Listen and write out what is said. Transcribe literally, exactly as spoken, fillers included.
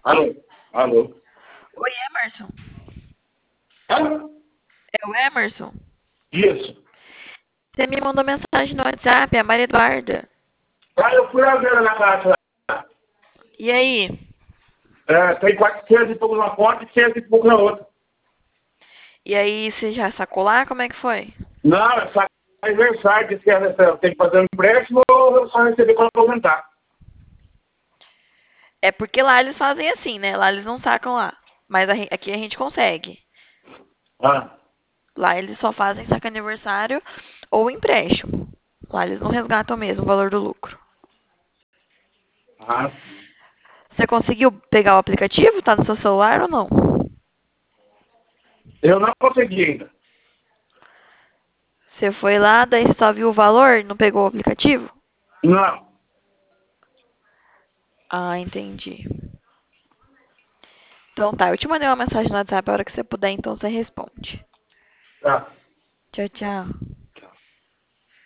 Alô? Alô? Oi, Emerson. Hã? É o Emerson? Isso. Você me mandou mensagem no WhatsApp, é a Maria Eduarda. Ah, eu fui lá ver ela na casa. E aí? É, tem quatrocentos e pouco numa conta e cem e pouco na outra. E aí, você já sacou lá? Como é que foi? Não, é só aniversário, disse que ela tem que fazer um empréstimo ou eu só receber quando eu aumentar. É porque lá eles fazem assim, né? Lá eles não sacam lá. Mas a gen- aqui a gente consegue. Ah, Lá eles só fazem saque aniversário ou empréstimo. Lá eles não resgatam mesmo o valor do lucro. ah, Você conseguiu pegar o aplicativo? Tá no seu celular ou não? eu não consegui ainda. Você foi lá, daí você só viu o valor, não pegou o aplicativo? Não. Ah, entendi. Então tá, eu te mandei uma mensagem no WhatsApp, a hora que você puder, então você responde. Tá. Tchau, tchau.